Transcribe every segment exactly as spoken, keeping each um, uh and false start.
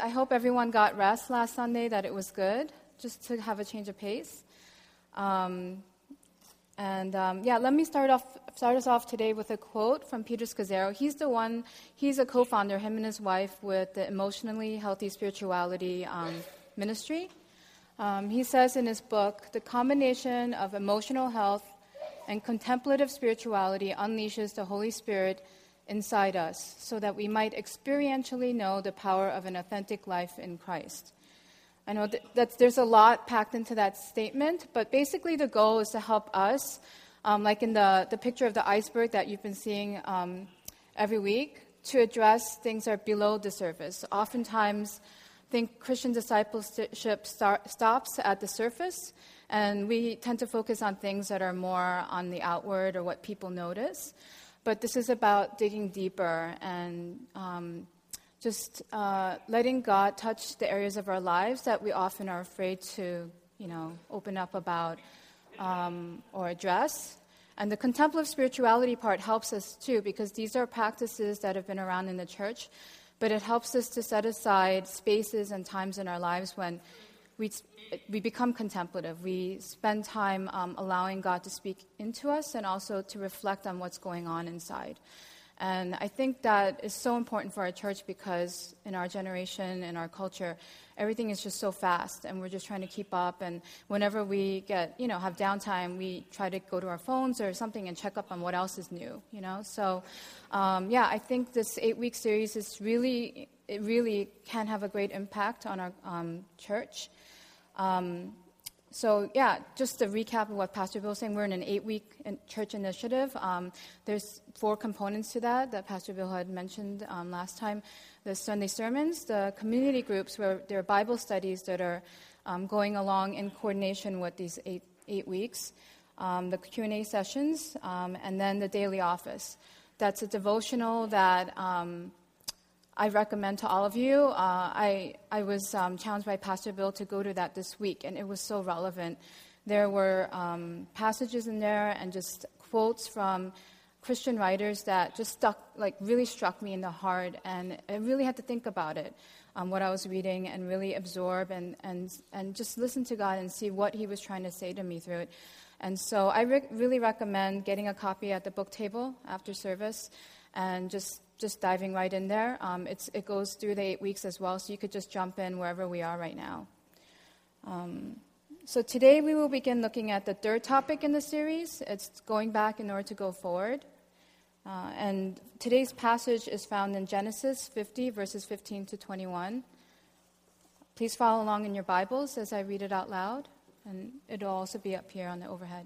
I hope everyone got rest last Sunday, that it was good, just to have a change of pace. Um, and um, yeah, let me start off start us off today with a quote from Peter Scazzero. He's the one, he's a co-founder, him and his wife, with the Emotionally Healthy Spirituality um, Ministry. Um, he says in his book, the combination of emotional health and contemplative spirituality unleashes the Holy Spirit inside us so that we might experientially know the power of an authentic life in Christ. I know that that's, there's a lot packed into that statement, but basically the goal is to help us, um, like in the, the picture of the iceberg that you've been seeing um, every week, to address things that are below the surface. Oftentimes, I think Christian discipleship start, stops at the surface, and we tend to focus on things that are more on the outward or what people notice. But this is about digging deeper and um, just uh, letting God touch the areas of our lives that we often are afraid to, you know, open up about um, or address. And the contemplative spirituality part helps us too, because these are practices that have been around in the church, but it helps us to set aside spaces and times in our lives when we we become contemplative. We spend time um, allowing God to speak into us and also to reflect on what's going on inside. And I think that is so important for our church because in our generation, in our culture, everything is just so fast and we're just trying to keep up. And whenever we get, you know, have downtime, we try to go to our phones or something and check up on what else is new, you know. So, um, yeah, I think this eight-week series is really, it really can have a great impact on our um, church. Um, so, yeah, just a recap of what Pastor Bill was saying, we're in an eight-week in church initiative. Um, there's four components to that that Pastor Bill had mentioned um, last time. The Sunday sermons, the community groups, where there are Bible studies that are um, going along in coordination with these eight, eight weeks, um, the Q and A sessions, um, and then the daily office. That's a devotional that um, I recommend to all of you. Uh, I I was um, challenged by Pastor Bill to go to that this week, and it was so relevant. There were um, passages in there and just quotes from Christian writers that just stuck, like really struck me in the heart, and I really had to think about it, um, what I was reading, and really absorb and and and just listen to God and see what He was trying to say to me through it. And so I re- really recommend getting a copy at the book table after service, and just. just diving right in there. Um, it's, it goes through the eight weeks as well, so you could just jump in wherever we are right now. Um, so today we will begin looking at the third topic in the series. It's going back in order to go forward. Uh, and today's passage is found in Genesis fifty, verses fifteen to twenty-one. Please follow along in your Bibles as I read it out loud, and it'll also be up here on the overhead.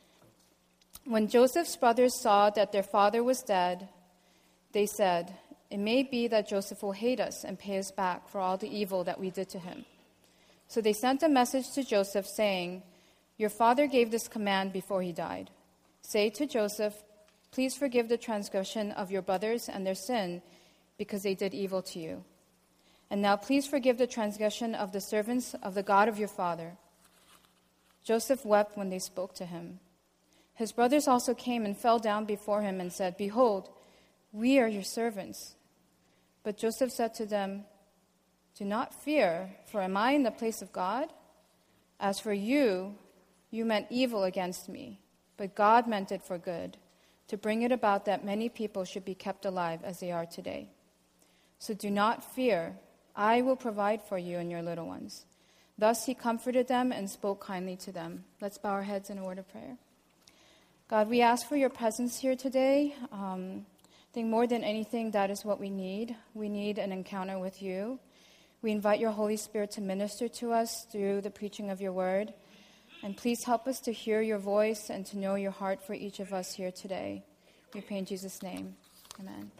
When Joseph's brothers saw that their father was dead, they said, "It may be that Joseph will hate us and pay us back for all the evil that we did to him." So they sent a message to Joseph saying, "Your father gave this command before he died. Say to Joseph, please forgive the transgression of your brothers and their sin because they did evil to you. And now please forgive the transgression of the servants of the God of your father." Joseph wept when they spoke to him. His brothers also came and fell down before him and said, "Behold, we are your servants." But Joseph said to them, "Do not fear, for am I in the place of God? As for you, you meant evil against me, but God meant it for good, to bring it about that many people should be kept alive as they are today. So do not fear, I will provide for you and your little ones." Thus he comforted them and spoke kindly to them. Let's bow our heads in a word of prayer. God, we ask for your presence here today. Um, I think more than anything, that is what we need. We need an encounter with you. We invite your Holy Spirit to minister to us through the preaching of your word. And please help us to hear your voice and to know your heart for each of us here today. We pray in Jesus' name. Amen.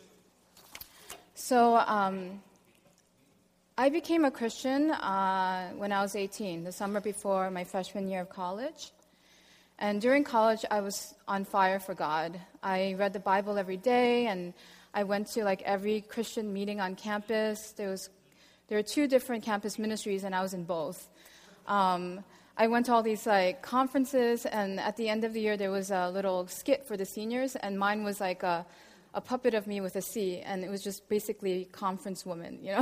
So um, I became a Christian uh, when I was eighteen, the summer before my freshman year of college. And during college, I was on fire for God. I read the Bible every day, and I went to like every Christian meeting on campus. There was, there were two different campus ministries, and I was in both. Um, I went to all these like conferences, and at the end of the year, there was a little skit for the seniors, and mine was like a, a puppet of me with a C, and it was just basically conference woman, you know.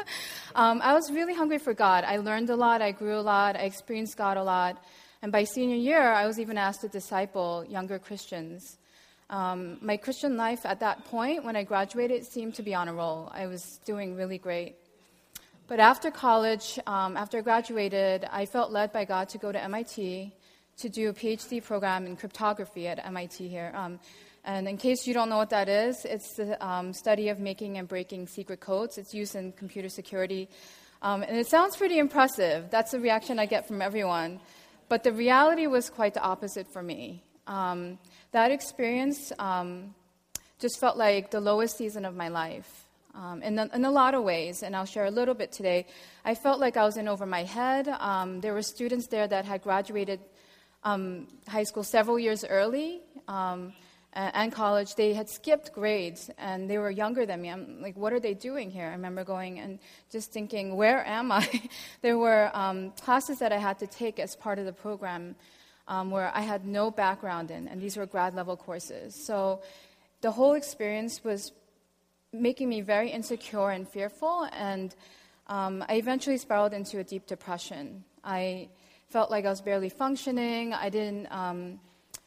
um, I was really hungry for God. I learned a lot, I grew a lot, I experienced God a lot, and by senior year, I was even asked to disciple younger Christians. Um, my Christian life at that point, when I graduated, seemed to be on a roll. I was doing really great. But after college, um, after I graduated, I felt led by God to go to M I T to do a PhD program in cryptography at M I T here. Um, And in case you don't know what that is, it's the um, study of making and breaking secret codes. It's used in computer security. Um, and it sounds pretty impressive. That's the reaction I get from everyone. But the reality was quite the opposite for me. Um, that experience um, just felt like the lowest season of my life um, in, a, in a lot of ways. And I'll share a little bit today. I felt like I was in over my head. Um, there were students there that had graduated um, high school several years early. Um, and college, they had skipped grades, and they were younger than me. I'm like, what are they doing here? I remember going and just thinking, where am I? There were um, classes that I had to take as part of the program um, where I had no background in, and these were grad-level courses. So the whole experience was making me very insecure and fearful, and um, I eventually spiraled into a deep depression. I felt like I was barely functioning. I didn't... Um,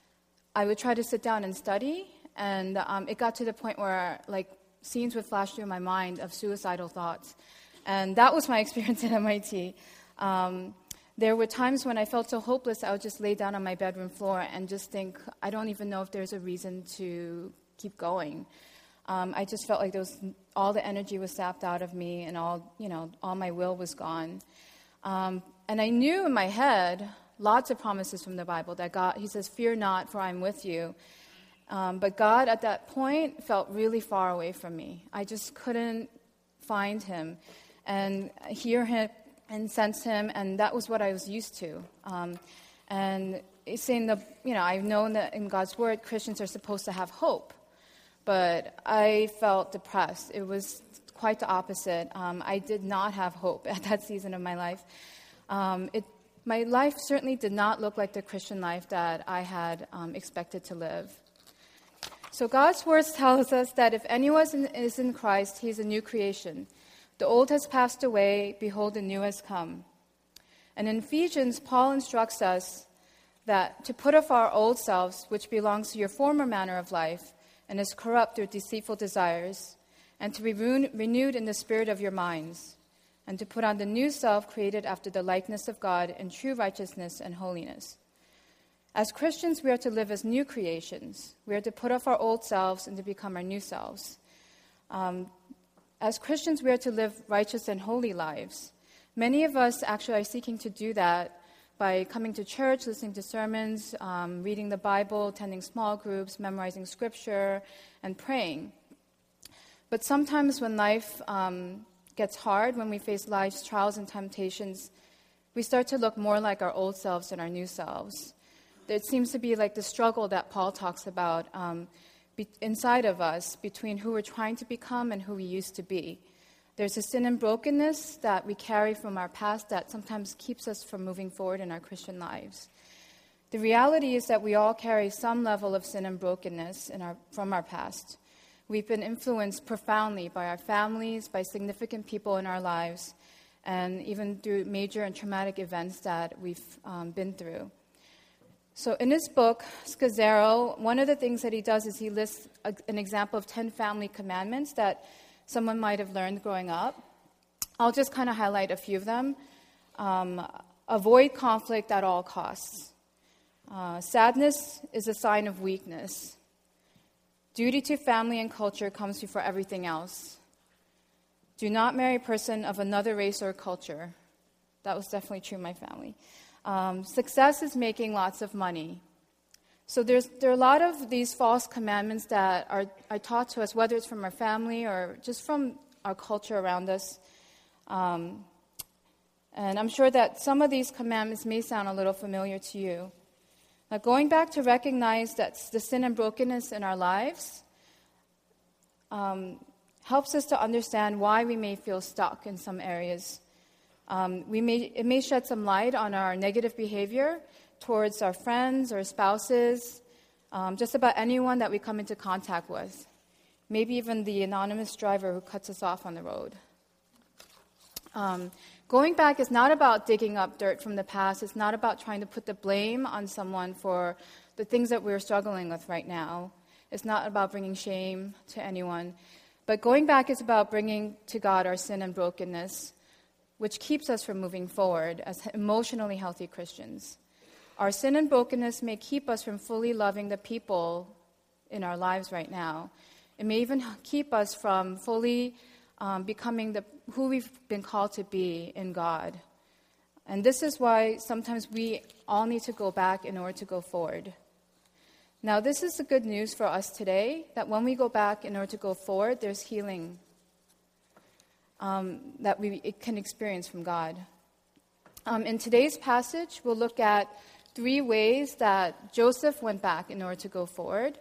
I would try to sit down and study, and um, it got to the point where, like, scenes would flash through my mind of suicidal thoughts. And that was my experience at M I T. Um, there were times when I felt so hopeless, I would just lay down on my bedroom floor and just think, I don't even know if there's a reason to keep going. Um, I just felt like there was, all the energy was sapped out of me, and all, you know, all my will was gone. Um, and I knew in my head... lots of promises from the Bible that God, he says, fear not, for I'm with you. Um, but God, at that point, felt really far away from me. I just couldn't find him and hear him and sense him, and that was what I was used to. Um, and it's in the, you know, I've known that in God's word, Christians are supposed to have hope. But I felt depressed. It was quite the opposite. Um, I did not have hope at that season of my life. Um, it My life certainly did not look like the Christian life that I had um, expected to live. So God's words tells us that if anyone is in Christ, he is a new creation. The old has passed away, behold, the new has come. And in Ephesians, Paul instructs us that to put off our old selves, which belongs to your former manner of life, and is corrupt through deceitful desires, and to be renewed in the spirit of your minds, and to put on the new self created after the likeness of God in true righteousness and holiness. As Christians, we are to live as new creations. We are to put off our old selves and to become our new selves. Um, as Christians, we are to live righteous and holy lives. Many of us actually are seeking to do that by coming to church, listening to sermons, um, reading the Bible, attending small groups, memorizing scripture, and praying. But sometimes when life... Um, gets hard, when we face life's trials and temptations, we start to look more like our old selves than our new selves. It seems to be like the struggle that Paul talks about um, be- inside of us between who we're trying to become and who we used to be. There's a sin and brokenness that we carry from our past that sometimes keeps us from moving forward in our Christian lives. The reality is that we all carry some level of sin and brokenness in our, from our past. We've been influenced profoundly by our families, by significant people in our lives, and even through major and traumatic events that we've um, been through. So in his book, Scazzero, one of the things that he does is he lists a, an example of ten family commandments that someone might have learned growing up. I'll just kind of highlight a few of them. Um, avoid conflict at all costs. Uh, sadness is a sign of weakness. Duty to family and culture comes before everything else. Do not marry a person of another race or culture. That was definitely true in my family. Um, success is making lots of money. So there's there are a lot of these false commandments that are, are taught to us, whether it's from our family or just from our culture around us. Um, and I'm sure that some of these commandments may sound a little familiar to you. Now, going back to recognize that the sin and brokenness in our lives um, helps us to understand why we may feel stuck in some areas. Um, we may it may shed some light on our negative behavior towards our friends or spouses, um, just about anyone that we come into contact with. maybe even the anonymous driver who cuts us off on the road. Um, going back is not about digging up dirt from the past. It's not about trying to put the blame on someone for the things that we're struggling with right now. It's not about bringing shame to anyone. But going back is about bringing to God our sin and brokenness, which keeps us from moving forward as emotionally healthy Christians. Our sin and brokenness may keep us from fully loving the people in our lives right now. It may even keep us from fully um, becoming the, who we've been called to be in God. And this is why sometimes we all need to go back in order to go forward. Now, this is the good news for us today, that when we go back in order to go forward, there's healing um, that we it can experience from God. Um, in today's passage, we'll look at three ways that Joseph went back in order to go forward.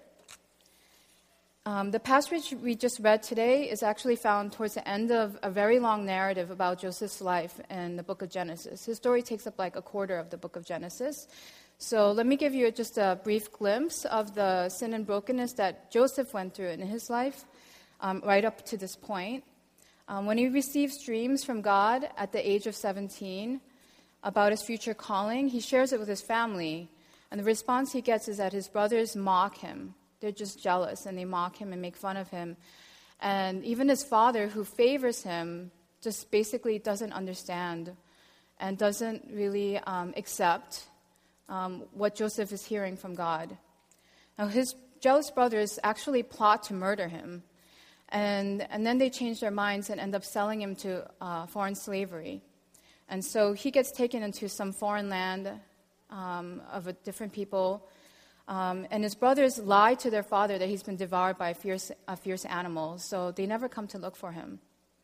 Um, the passage we just read today is actually found towards the end of a very long narrative about Joseph's life in the book of Genesis. His story takes up like a quarter of the book of Genesis. So let me give you just a brief glimpse of the sin and brokenness that Joseph went through in his life um, right up to this point. Um, when he receives dreams from God at the age of seventeen about his future calling, he shares it with his family. And the response he gets is that his brothers mock him. They're just jealous, and they mock him and make fun of him. And even his father, who favors him, just basically doesn't understand and doesn't really um, accept um, what Joseph is hearing from God. Now, his jealous brothers actually plot to murder him. And, and then they change their minds and end up selling him to uh, foreign slavery. And so he gets taken into some foreign land um, of a different people. Um, and his brothers lie to their father that he's been devoured by a fierce, a fierce animal, so they never come to look for him.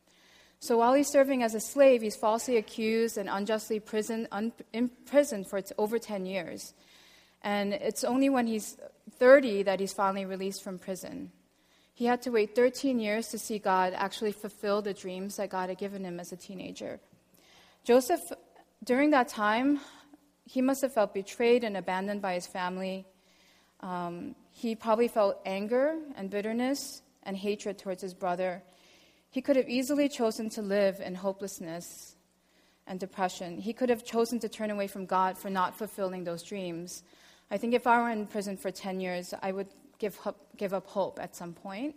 So while he's serving as a slave, he's falsely accused and unjustly prison, un, imprisoned for over ten years. And it's only when he's thirty that he's finally released from prison. He had to wait thirteen years to see God actually fulfill the dreams that God had given him as a teenager. Joseph, during that time, he must have felt betrayed and abandoned by his family. Um, he probably felt anger and bitterness and hatred towards his brother. He could have easily chosen to live in hopelessness and depression. He could have chosen to turn away from God for not fulfilling those dreams. I think if I were in prison for ten years, I would give up, give up hope at some point.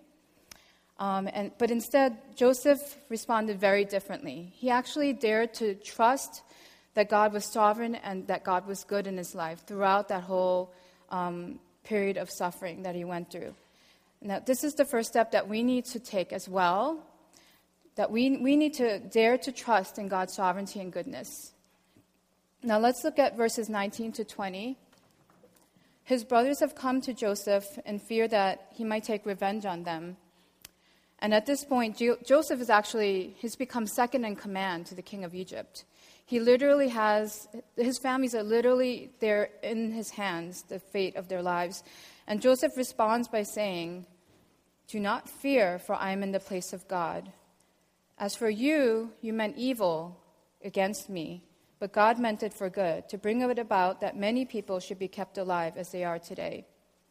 Um, and, but instead, Joseph responded very differently. He actually dared to trust that God was sovereign and that God was good in his life throughout that whole um, period of suffering that he went through. Now, this is the first step that we need to take as well, that we, we need to dare to trust in God's sovereignty and goodness. Now, let's look at verses nineteen to twenty. His brothers have come to Joseph in fear that he might take revenge on them. And at this point, Jo- Joseph is actually, he's become second in command to the king of Egypt. He literally has, his families are literally there in his hands, the fate of their lives. And Joseph responds by saying, "Do not fear, for I am in the place of God. As for you, you meant evil against me, but God meant it for good, to bring it about that many people should be kept alive as they are today."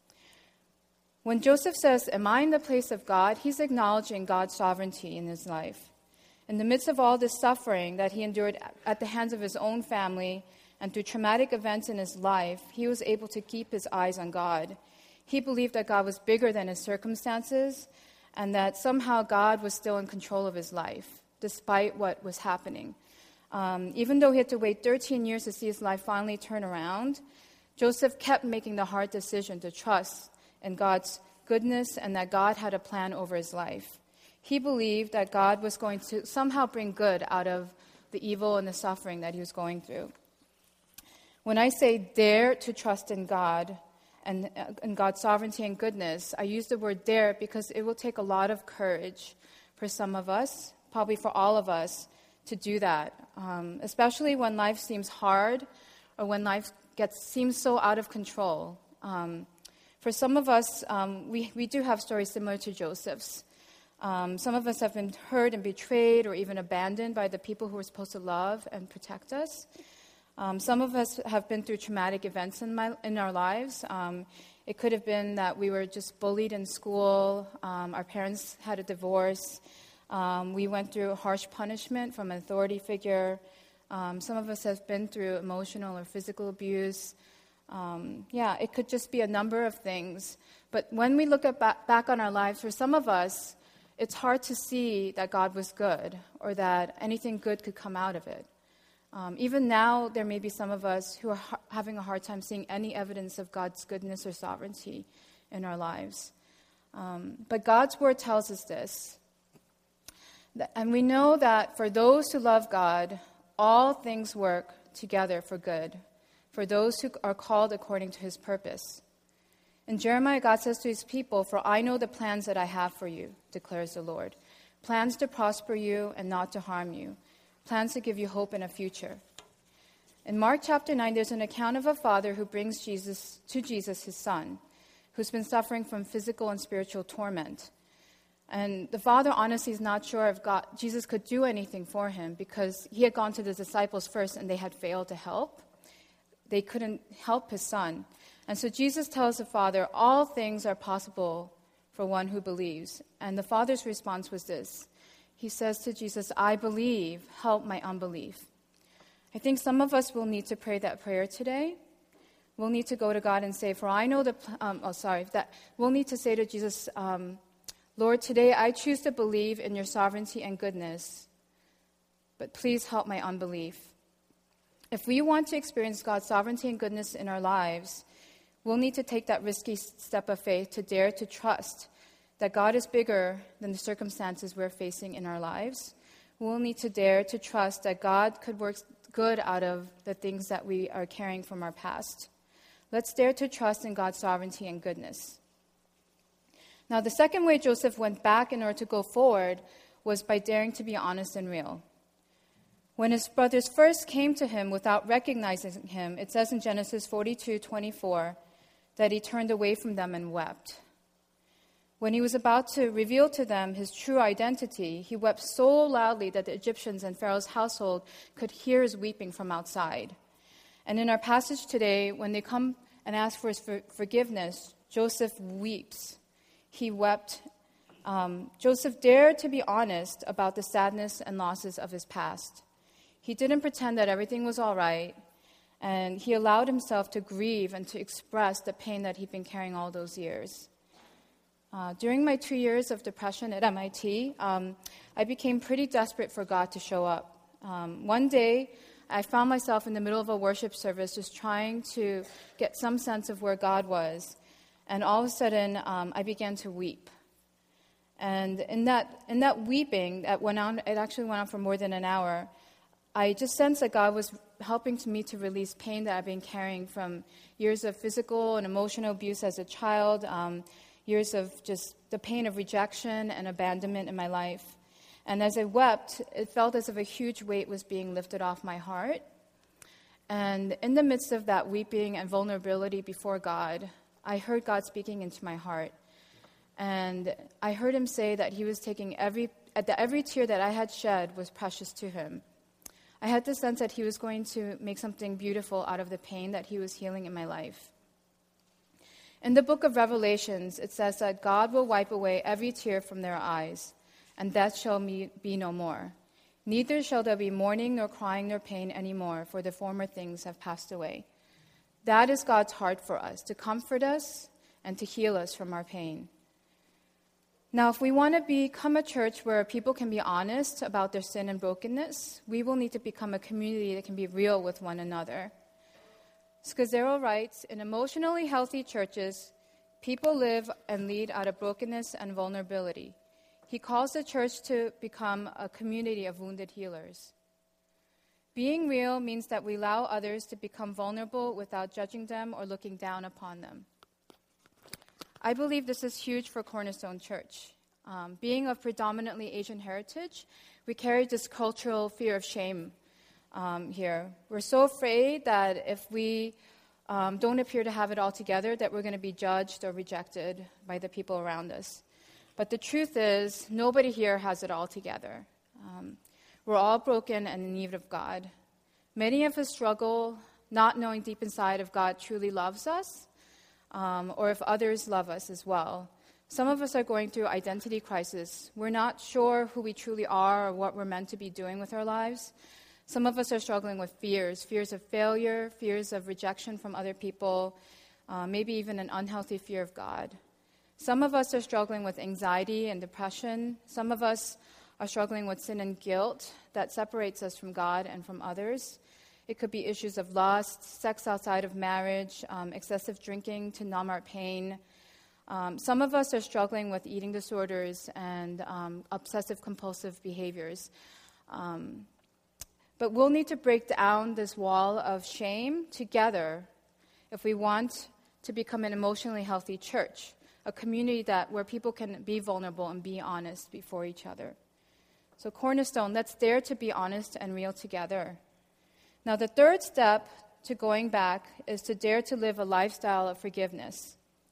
When Joseph says, "Am I in the place of God?" he's acknowledging God's sovereignty in his life. In the midst of all this suffering that he endured at the hands of his own family and through traumatic events in his life, he was able to keep his eyes on God. He believed that God was bigger than his circumstances and that somehow God was still in control of his life, despite what was happening. Um, even though he had to wait thirteen years to see his life finally turn around, Joseph kept making the hard decision to trust in God's goodness and that God had a plan over his life. He believed that God was going to somehow bring good out of the evil and the suffering that he was going through. When I say dare to trust in God and uh, in God's sovereignty and goodness, I use the word dare because it will take a lot of courage for some of us, probably for all of us, to do that, um, especially when life seems hard or when life gets seems so out of control. Um, For some of us, um, we, we do have stories similar to Joseph's. Um, some of us have been hurt and betrayed or even abandoned by the people who were supposed to love and protect us. Um, some of us have been through traumatic events in, my, in our lives. Um, It could have been that we were just bullied in school, um, our parents had a divorce, um, we went through harsh punishment from an authority figure. Um, some of us have been through emotional or physical abuse. Um, yeah, it could just be a number of things. But when we look at ba- back on our lives, for some of us, it's hard to see that God was good or that anything good could come out of it. Um, even now, there may be some of us who are ha- having a hard time seeing any evidence of God's goodness or sovereignty in our lives. Um, but God's word tells us this. That, and we know that for those who love God, all things work together for good, for those who are called according to his purpose. In Jeremiah, God says to his people, "For I know the plans that I have for you, declares the Lord. Plans to prosper you and not to harm you. Plans to give you hope and a future." In Mark chapter nine, there's an account of a father who brings Jesus to Jesus, his son, who's been suffering from physical and spiritual torment. And the father honestly is not sure if God, Jesus could do anything for him because he had gone to the disciples first and they had failed to help. They couldn't help his son. And so Jesus tells the father, all things are possible for one who believes. And the father's response was this. He says to Jesus, "I believe, help my unbelief." I think some of us will need to pray that prayer today. We'll need to go to God and say, for I know the, um, oh, sorry, that we'll need to say to Jesus, um, Lord, today I choose to believe in your sovereignty and goodness, but please help my unbelief. If we want to experience God's sovereignty and goodness in our lives, we'll need to take that risky step of faith to dare to trust that God is bigger than the circumstances we're facing in our lives. We'll need to dare to trust that God could work good out of the things that we are carrying from our past. Let's dare to trust in God's sovereignty and goodness. Now, the second way Joseph went back in order to go forward was by daring to be honest and real. When his brothers first came to him without recognizing him, it says in Genesis forty-two twenty-four that he turned away from them and wept. When he was about to reveal to them his true identity, he wept so loudly that the Egyptians and Pharaoh's household could hear his weeping from outside. And in our passage today, when they come and ask for his for- forgiveness, Joseph weeps. He wept. Um, Joseph dared to be honest about the sadness and losses of his past. He didn't pretend that everything was all right, and he allowed himself to grieve and to express the pain that he'd been carrying all those years. Uh, during my two years of depression at M I T, um, I became pretty desperate for God to show up. Um, one day, I found myself in the middle of a worship service just trying to get some sense of where God was. And all of a sudden, um, I began to weep. And in that in that weeping, that went on, it actually went on for more than an hour, I just sensed that God was helping to me to release pain that I've been carrying from years of physical and emotional abuse as a child, um, years of just the pain of rejection and abandonment in my life. And as I wept, it felt as if a huge weight was being lifted off my heart. And in the midst of that weeping and vulnerability before God, I heard God speaking into my heart. And I heard him say that he was taking every, that every tear that I had shed was precious to him. I had the sense that he was going to make something beautiful out of the pain that he was healing in my life. In the book of Revelations, it says that God will wipe away every tear from their eyes, and death shall be no more. Neither shall there be mourning, nor crying, nor pain anymore, for the former things have passed away. That is God's heart for us, to comfort us and to heal us from our pain. Now, if we want to become a church where people can be honest about their sin and brokenness, we will need to become a community that can be real with one another. Scazzero writes, in emotionally healthy churches, people live and lead out of brokenness and vulnerability. He calls the church to become a community of wounded healers. Being real means that we allow others to become vulnerable without judging them or looking down upon them. I believe this is huge for Cornerstone Church. Um, being of predominantly Asian heritage, we carry this cultural fear of shame um, here. We're so afraid that if we um, don't appear to have it all together, that we're going to be judged or rejected by the people around us. But the truth is, nobody here has it all together. Um, we're all broken and in need of God. Many of us struggle not knowing deep inside if God truly loves us. um, or if others love us as well. Some of us are going through identity crisis. We're not sure who we truly are or what we're meant to be doing with our lives. Some of us are struggling with fears, fears of failure, fears of rejection from other people, uh, maybe even an unhealthy fear of God. Some of us are struggling with anxiety and depression. Some of us are struggling with sin and guilt that separates us from God and from others. It could be issues of lust, sex outside of marriage, um, excessive drinking to numb our pain. Um, some of us are struggling with eating disorders and um, obsessive-compulsive behaviors. Um, but we'll need to break down this wall of shame together if we want to become an emotionally healthy church, a community that where people can be vulnerable and be honest before each other. So Cornerstone, let's dare to be honest and real together. Now, the third step to going back is to dare to live a lifestyle of forgiveness.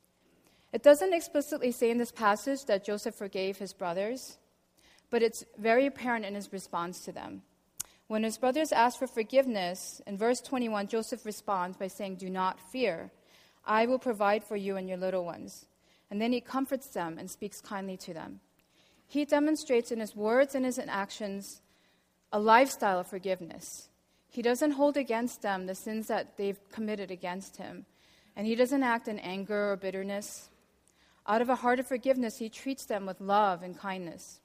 It doesn't explicitly say in this passage that Joseph forgave his brothers, but it's very apparent in his response to them. When his brothers asked for forgiveness, in verse twenty-one, Joseph responds by saying, "Do not fear. I will provide for you and your little ones." And then he comforts them and speaks kindly to them. He demonstrates in his words and his actions a lifestyle of forgiveness. He doesn't hold against them the sins that they've committed against him. And he doesn't act in anger or bitterness. Out of a heart of forgiveness, he treats them with love and kindness.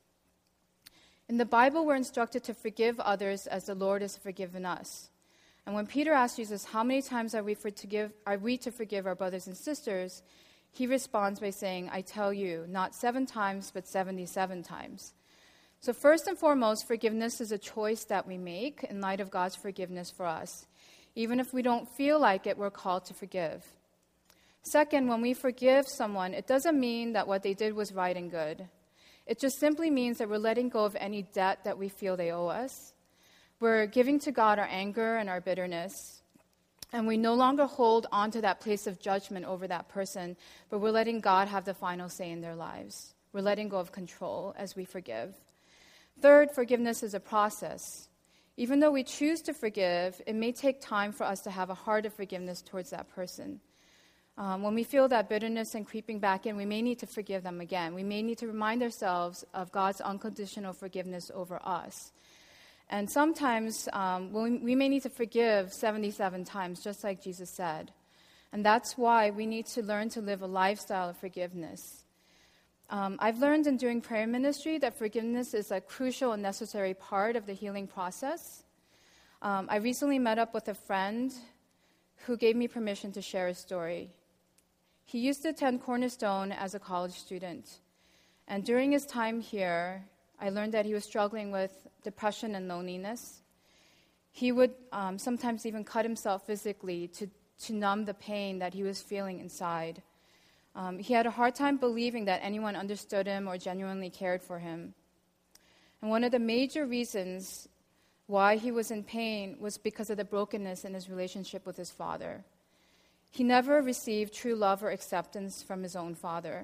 In the Bible, we're instructed to forgive others as the Lord has forgiven us. And when Peter asked Jesus, how many times are we, for to give, are we to forgive our brothers and sisters, he responds by saying, I tell you, not seven times, but seventy-seven times. So first and foremost, forgiveness is a choice that we make in light of God's forgiveness for us. Even if we don't feel like it, we're called to forgive. Second, when we forgive someone, it doesn't mean that what they did was right and good. It just simply means that we're letting go of any debt that we feel they owe us. We're giving to God our anger and our bitterness. And we no longer hold on to that place of judgment over that person, but we're letting God have the final say in their lives. We're letting go of control as we forgive. Third, forgiveness is a process. Even though we choose to forgive, it may take time for us to have a heart of forgiveness towards that person. Um, when we feel that bitterness and creeping back in, we may need to forgive them again. We may need to remind ourselves of God's unconditional forgiveness over us. And sometimes um, we, we may need to forgive seventy-seven times, just like Jesus said. And that's why we need to learn to live a lifestyle of forgiveness. Um, I've learned in doing prayer ministry that forgiveness is a crucial and necessary part of the healing process. Um, I recently met up with a friend who gave me permission to share a story. He used to attend Cornerstone as a college student. And during his time here, I learned that he was struggling with depression and loneliness. He would um, sometimes even cut himself physically to, to numb the pain that he was feeling inside. Um, he had a hard time believing that anyone understood him or genuinely cared for him. And one of the major reasons why he was in pain was because of the brokenness in his relationship with his father. He never received true love or acceptance from his own father.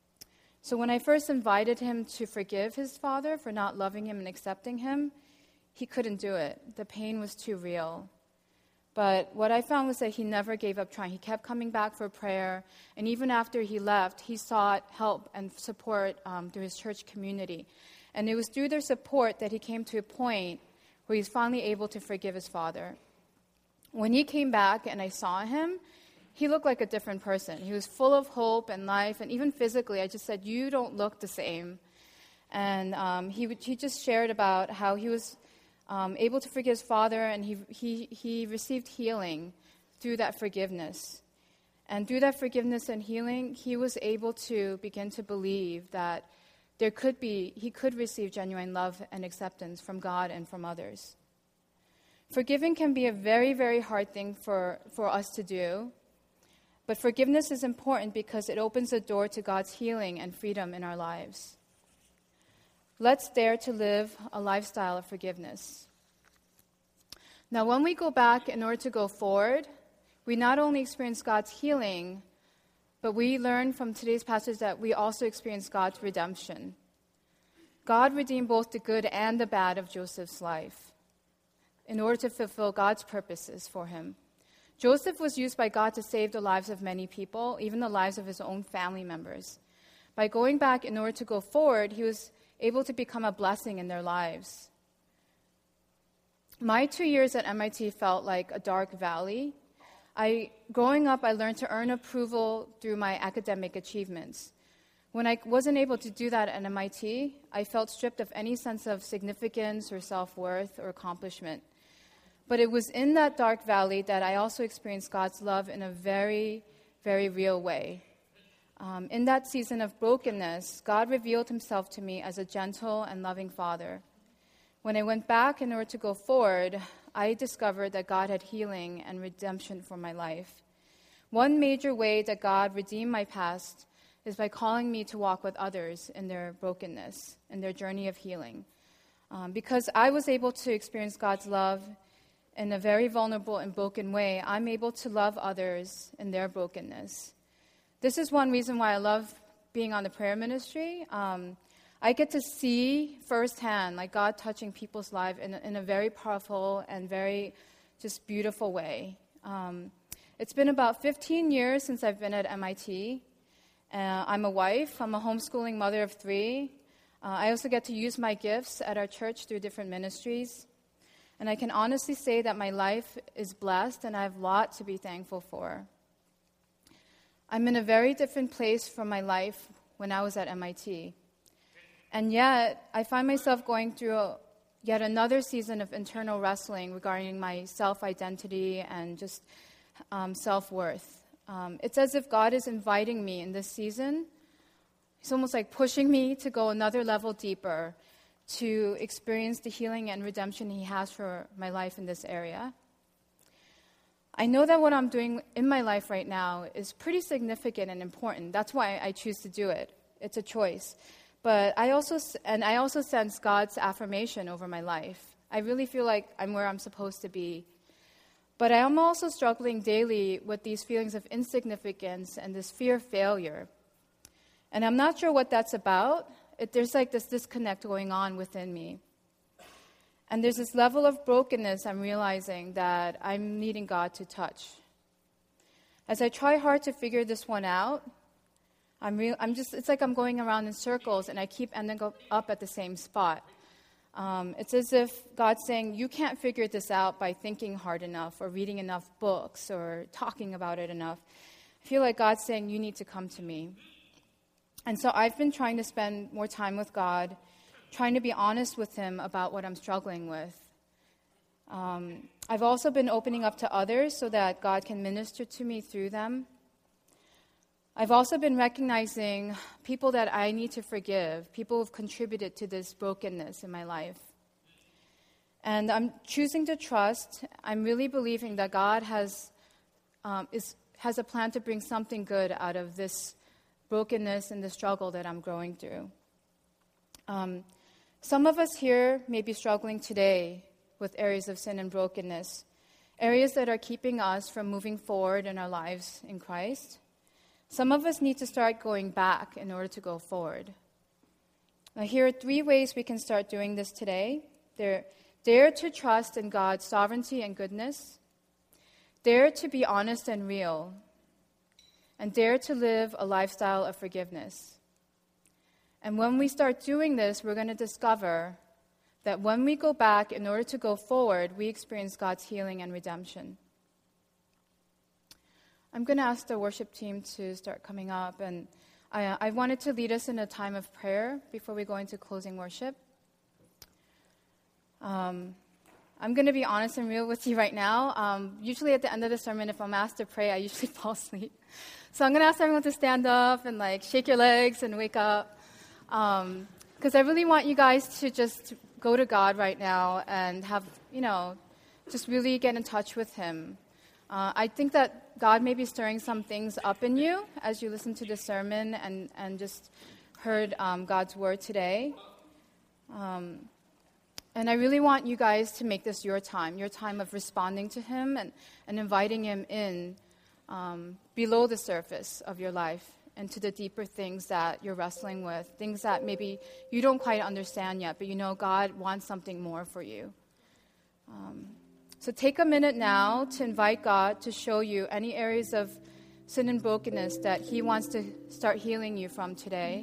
So when I first invited him to forgive his father for not loving him and accepting him, he couldn't do it. The pain was too real. But what I found was that he never gave up trying. He kept coming back for prayer, and even after he left, he sought help and support um, through his church community. And it was through their support that he came to a point where he was finally able to forgive his father. When he came back and I saw him, he looked like a different person. He was full of hope and life, and even physically, I just said, you don't look the same. And um, he he just shared about how he was um, able to forgive his father, and he, he, he received healing through that forgiveness. And through that forgiveness and healing, he was able to begin to believe that there could be, he could receive genuine love and acceptance from God and from others. Forgiving can be a very, very hard thing for, for us to do. But forgiveness is important because it opens the door to God's healing and freedom in our lives. Let's dare to live a lifestyle of forgiveness. Now, when we go back in order to go forward, we not only experience God's healing, but we learn from today's passage that we also experience God's redemption. God redeemed both the good and the bad of Joseph's life in order to fulfill God's purposes for him. Joseph was used by God to save the lives of many people, even the lives of his own family members. By going back in order to go forward, he was able to become a blessing in their lives. My two years at M I T felt like a dark valley. I, growing up, I learned to earn approval through my academic achievements. When I wasn't able to do that at M I T, I felt stripped of any sense of significance or self-worth or accomplishment. But it was in that dark valley that I also experienced God's love in a very, very real way. Um, in that season of brokenness, God revealed himself to me as a gentle and loving Father. When I went back in order to go forward, I discovered that God had healing and redemption for my life. One major way that God redeemed my past is by calling me to walk with others in their brokenness, in their journey of healing. Um, because I was able to experience God's love in a very vulnerable and broken way, I'm able to love others in their brokenness. This is one reason why I love being on the prayer ministry. Um, I get to see firsthand, like God touching people's lives in, in a very powerful and very just beautiful way. Um, it's been about fifteen years since I've been at M I T. Uh, I'm a wife. I'm a homeschooling mother of three. Uh, I also get to use my gifts at our church through different ministries. And I can honestly say that my life is blessed and I have a lot to be thankful for. I'm in a very different place from my life when I was at M I T. And yet, I find myself going through a, yet another season of internal wrestling regarding my self-identity and just um, self-worth. Um, it's as if God is inviting me in this season. He's almost like pushing me to go another level deeper, to experience the healing and redemption he has for my life in this area. I know that what I'm doing in my life right now is pretty significant and important. That's why I choose to do it. It's a choice. But I also, and I also sense God's affirmation over my life. I really feel like I'm where I'm supposed to be. But I am also struggling daily with these feelings of insignificance and this fear of failure. And I'm not sure what that's about. It, there's like this disconnect going on within me. And there's this level of brokenness I'm realizing that I'm needing God to touch. As I try hard to figure this one out, I'm real. I'm just. It's like I'm going around in circles, and I keep ending up at the same spot. Um, it's as if God's saying, "You can't figure this out by thinking hard enough, or reading enough books, or talking about it enough." I feel like God's saying, "You need to come to me." And so I've been trying to spend more time with God, trying to be honest with Him about what I'm struggling with. Um, I've also been opening up to others so that God can minister to me through them. I've also been recognizing people that I need to forgive, people who've contributed to this brokenness in my life. And I'm choosing to trust. I'm really believing that God has um, is, has a plan to bring something good out of this brokenness and the struggle that I'm going through. Um, some of us here may be struggling today with areas of sin and brokenness, areas that are keeping us from moving forward in our lives in Christ. Some of us need to start going back in order to go forward. Now, here are three ways we can start doing this today. There, dare to trust in God's sovereignty and goodness. Dare to be honest and real. And dare to live a lifestyle of forgiveness. And when we start doing this, we're going to discover that when we go back in order to go forward, we experience God's healing and redemption. I'm going to ask the worship team to start coming up, and I, I wanted to lead us in a time of prayer before we go into closing worship. Um, I'm going to be honest and real with you right now. Um, usually at the end of the sermon, if I'm asked to pray, I usually fall asleep. So I'm going to ask everyone to stand up and like shake your legs and wake up, because um, I really want you guys to just go to God right now and have, you know, just really get in touch with Him. Uh, I think that God may be stirring some things up in you as you listen to the sermon and, and just heard um, God's word today. Um, and I really want you guys to make this your time, your time of responding to Him and, and inviting Him in um, below the surface of your life and to the deeper things that you're wrestling with, things that maybe you don't quite understand yet, but you know God wants something more for you. Um, So take a minute now to invite God to show you any areas of sin and brokenness that He wants to start healing you from today.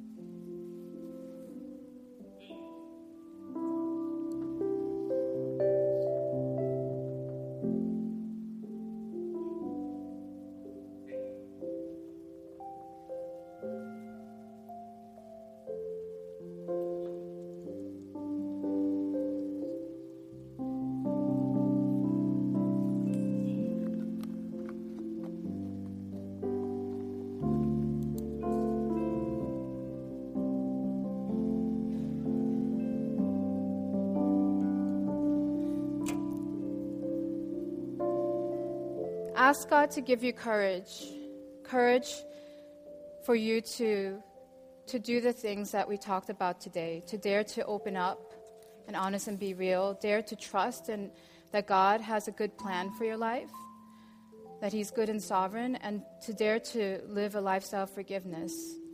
Ask God to give you courage, courage for you to, to do the things that we talked about today, to dare to open up and honest and be real, dare to trust and that God has a good plan for your life, that He's good and sovereign, and to dare to live a lifestyle of forgiveness.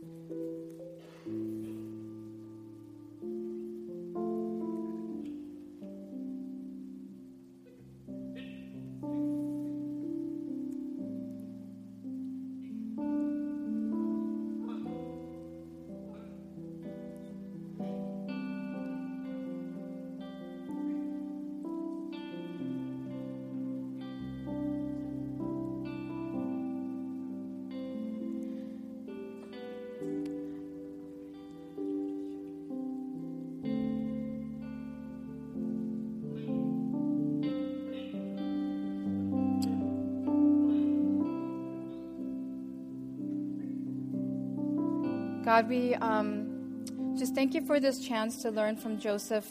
God, we um, just thank you for this chance to learn from Joseph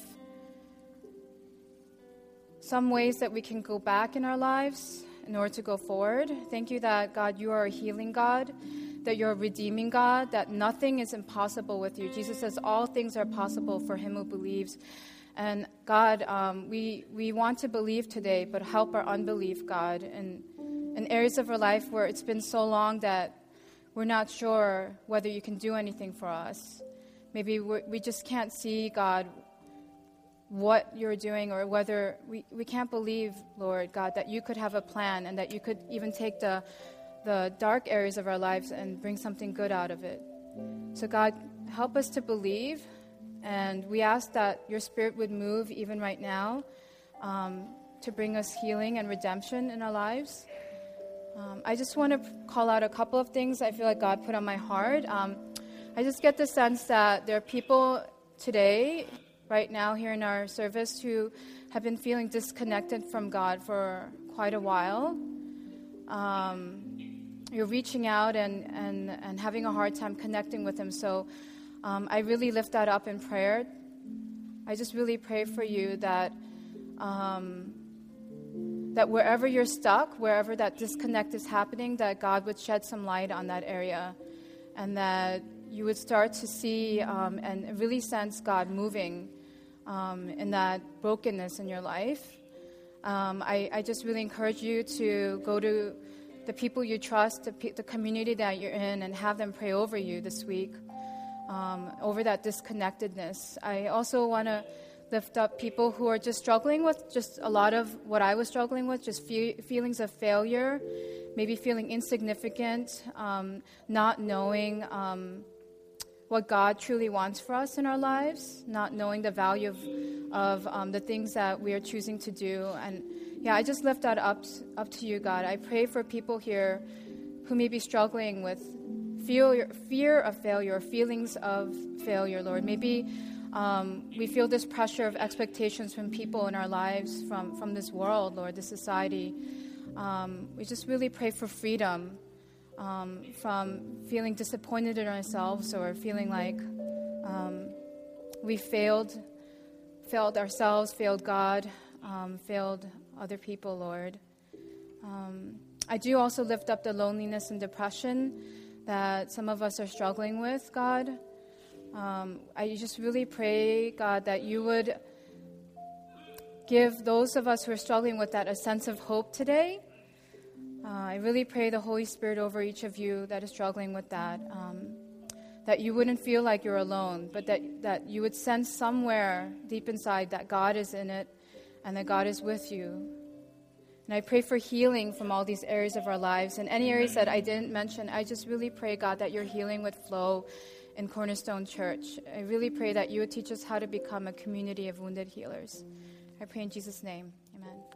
some ways that we can go back in our lives in order to go forward. Thank you that, God, you are a healing God, that you're a redeeming God, that nothing is impossible with you. Jesus says all things are possible for him who believes. And God, um, we, we want to believe today, but help our unbelief, God, in, in areas of our life where it's been so long that we're not sure whether you can do anything for us. Maybe we're, we just can't see, God, what you're doing, or whether we, we can't believe, Lord God, that you could have a plan and that you could even take the, the dark areas of our lives and bring something good out of it. So God, help us to believe, and we ask that your Spirit would move even right now um, to bring us healing and redemption in our lives. Um, I just want to call out a couple of things I feel like God put on my heart. Um, I just get the sense that there are people today, right now here in our service, who have been feeling disconnected from God for quite a while. Um, you're reaching out and, and, and having a hard time connecting with Him. So um, I really lift that up in prayer. I just really pray for you that um, that wherever you're stuck, wherever that disconnect is happening, that God would shed some light on that area, and that you would start to see um, and really sense God moving um, in that brokenness in your life. Um, I, I just really encourage you to go to the people you trust, the, the community that you're in, and have them pray over you this week, um, over that disconnectedness. I also want to lift up people who are just struggling with just a lot of what I was struggling with, just fe- feelings of failure, maybe feeling insignificant, um, not knowing um, what God truly wants for us in our lives, not knowing the value of, of um, the things that we are choosing to do. And yeah, I just lift that up, up to you, God. I pray for people here who may be struggling with fear, fear of failure, feelings of failure, Lord. Maybe Um, we feel this pressure of expectations from people in our lives, from, from this world, Lord, this society. Um, we just really pray for freedom um, from feeling disappointed in ourselves, or feeling like um, we failed, failed ourselves, failed God, um, failed other people, Lord. Um, I do also lift up the loneliness and depression that some of us are struggling with, God. Um, I just really pray, God, that you would give those of us who are struggling with that a sense of hope today. Uh, I really pray the Holy Spirit over each of you that is struggling with that, um, that you wouldn't feel like you're alone, but that, that you would sense somewhere deep inside that God is in it and that God is with you. And I pray for healing from all these areas of our lives. And any areas that I didn't mention, I just really pray, God, that your healing would flow in Cornerstone Church. I really pray that you would teach us how to become a community of wounded healers. I pray in Jesus' name. Amen.